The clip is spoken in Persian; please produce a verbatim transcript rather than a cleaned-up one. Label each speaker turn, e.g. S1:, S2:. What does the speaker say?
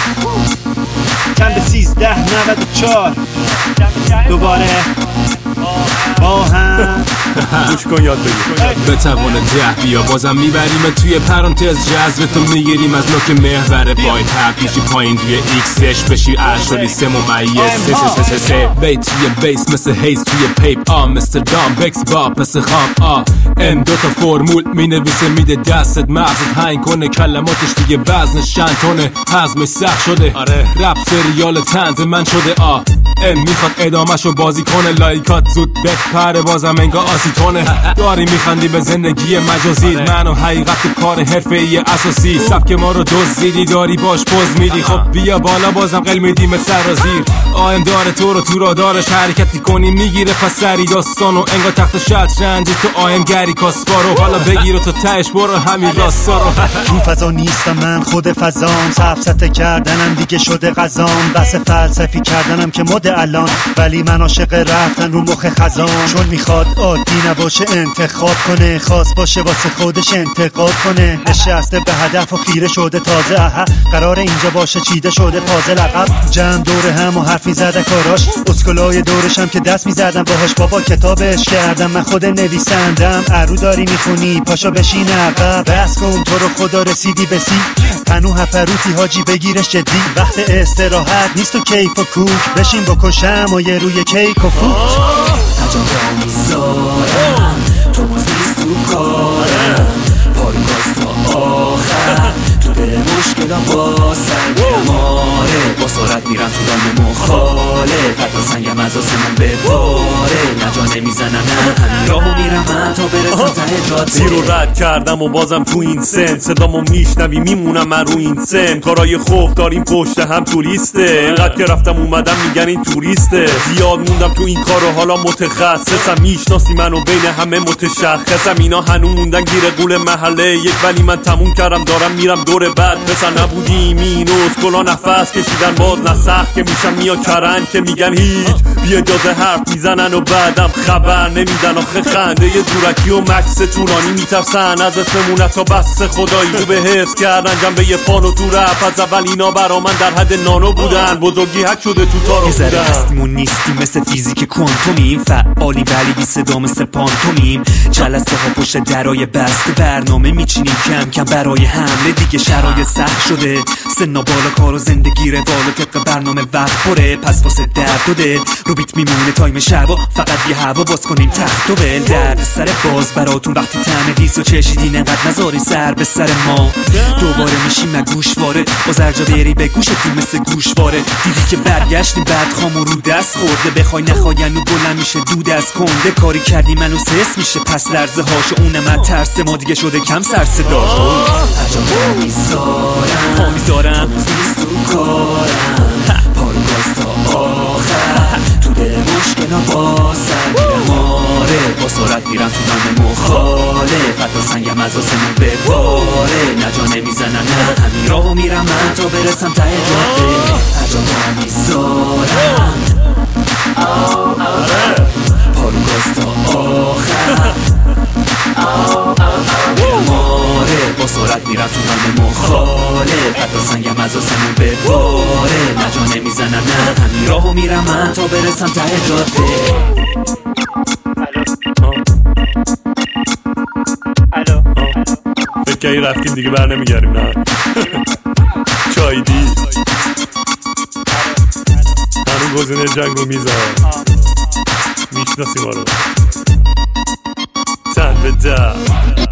S1: چند سیزده نود و چار دوباره با هم
S2: گوش کن یاد بگیر
S3: بتوانه ده بیا بازم میبریم توی پرانتز جذب تو میگیریم از نوک محور پایین تبیشی پایین توی ایکسش بشی اشالی سه ممیز سه سه سه سه بیت توی بیس مثل هیز توی پیپ آ مثل دام بکس با پس خام آ ام دوتا فرمول مینویسه میده دستت مغزت هنگ کنه کلماتش دیگه وزنش چند تونه هضمش سخت شده آره رپ سریال طنز من شده آ ام میخواد ادامهشو بازی کنه لایکات زود بپره بازم انگا آسیتونه داری میخندی به زندگی مجازی من و حقیقت کار حرفه‌ای اساسی سبک ما رو دزدیدی داری باش پوز میدی خب بیا بالا بازم قل میدی مثل سرازیر آهم داره تو رو تو را دارش حرکتی کنی میگیره پس سری داستانو انگا تخت شطرنجی تو آهم گری کاسپارو حالا بگیر و تو تهش برو همین راستا رو
S1: تو فضا نیستم من خود فضام سفسته کردنم دیگه شده غذام بس فلسفی کردنم که مد الان ولی من عاشق رفتن رو مخ خزان چون میخواد عادی نباشه انتخاب کنه خاص باشه واسه خودش انتقاد کنه نشسته به هدف و خیره شده تازه اها قرار اینجا باشه چیده شده تازه لقب جمع دور هم و حرف میزده کاراش اسکلای دورشم که دست میزدم باهاش بابا کتابش کردم من خود نویسندم ارو داری میخونی پاشو بشین عقب بس کن تو رو خدا رسیدی به سی هنو هپروتی حاجی بگیرش جدی وقت استراحت نیست و کیف و کوک بشین بکشم و یه روی کیک و فوت
S4: هجا میذارم تو باز نیست تو کارم پایگاز تا آخر تو دل مشکلم با سنگم آره با سرعت میرم تو دام مخاله حتی سنگم از آسمون بباره نجا نمیزنم نه همین راهو میرم من تا برسم ته جاده
S2: زیر رد کردم و بازم تو این سن صدامو میشنوی میمونم من رو این سن کارای خوف داریم پشت هم توریسته اینقدر که رفتم اومدم میگن این توریسته زیاد موندم تو این کارو حالا متخصصم میشناسی منو بین همه متشخصم اینا هنو موندن گیر قول محله یک ولی من تموم کردم دارم میرم دور بعد پسر نبودیم این اسکلا نفس کشیدن باز نه سخت که میشم میا کرن که میگن هیچ بی اجازه حرف میزنن و بعدم خبر نمیدن آخه خنده یه دورکی و مکس طولانی میترسن از اسممونه تا بس خدایی رو به حفظ کردن جنبه یه فانو تو رپ از اول اینا برا من در حد نانو بودن بزرگی حک شده تو تارو بودن
S4: یه ذره هستیمون نیستیم مثل فیزیک کوانتومیم فعالی ولی بی صدا مثل پانتومیم جلسه ها پشت درای بسته برنامه میچینیم کم کم برای حمله دیگه شرایط سخت شده سنا بالا کار و زندگی روال طبق برنامه وقت پره پس واسه درد و دل رو بیت میمونه تایم شبا فقط یه هوا باز کنیم تخت و ول درد سر باز براتون وقتی طعم دیس و چشیدین انقدر نذاری سر به سر ما دوباره میشیم نگوشواره با زرجا بری به گوشتون مثل گوشواره دیدی که برگشتیم بعد خامو رو دست خورده بخوای نخواین و بلند میشه دود از کنده کاری کردی منو سس میشه پس لرزه هاشو اونم ترس ما دیگه شده کم سر صدا هجا میذارم پا میذارم نیست تو کارم پایگاز تا آخر تو دل مشکل با سنگم آره با سرعت میرم تو دام مخاله حتی سنگم از آسمون بباره نجا نمیزنم نه همین راهو میرم من تا برسم ته جاده هجا میذارم پایگاز تا آخر آره با سرعت میرم تو دام مخاله حتی سنگم از آسمون بباره نجا نمیزنم نه همین راهو میرم من تا برسم ته جاده
S1: الو
S2: فکر که رفتیم دیگه بر نمیگردیم نه چایدی هنو گزینه جنگ رو میزن میشناسی ما رو تن به در